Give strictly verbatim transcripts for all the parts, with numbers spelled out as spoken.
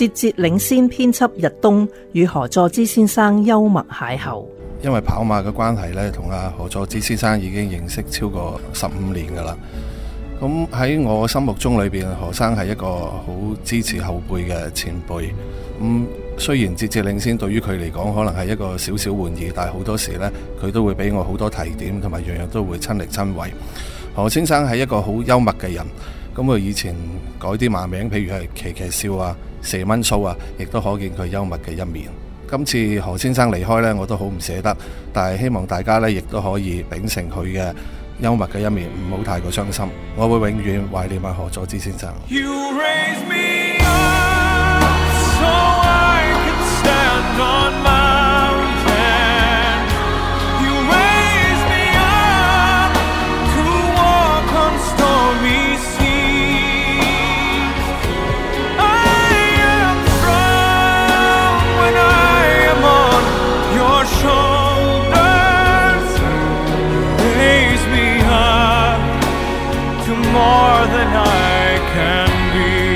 節節領先編輯日東與何佐芝先生幽默邂逅。 因為跑馬嘅關係咧，同阿何佐芝先生已經認識超過十五年噶啦。咁喺我心目中裏邊，何生係一個好支持後輩嘅前輩。咁雖然節節領先對於佢嚟講可能係一個少少玩意，但係好多時呢，佢都會俾我好多提點，同埋樣樣都會親力親為。何先生係一個好幽默嘅人。咁佢以前改啲馬名，譬如係奇奇笑啊、蛇蚊鬚啊，亦都可見佢幽默嘅一面。今次何先生離開呢，我都好唔捨得，但係希望大家呢，亦都可以秉承佢嘅幽默嘅一面，唔好太過傷心。我會永遠懷念阿何佐芝先生。 You raise me up so I can stand on mountain. You raise me up to walk on stormy seas. I am strong when I am on your shoulders. You raise me up to more than I can be.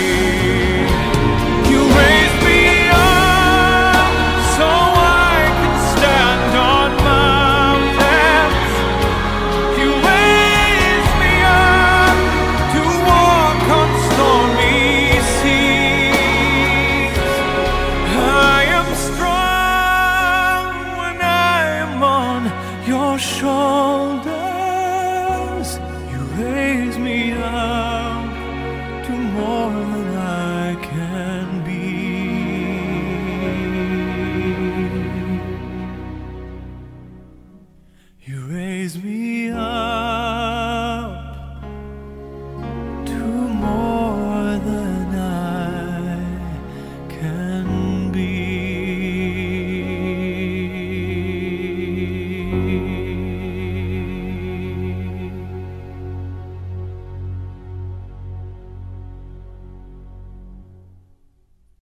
You raise me up so I can stand on mountains. You raise me up to walk on stormy seas. I am strong when I am on your shoulders. You raise me up to more than I can be. You raise me up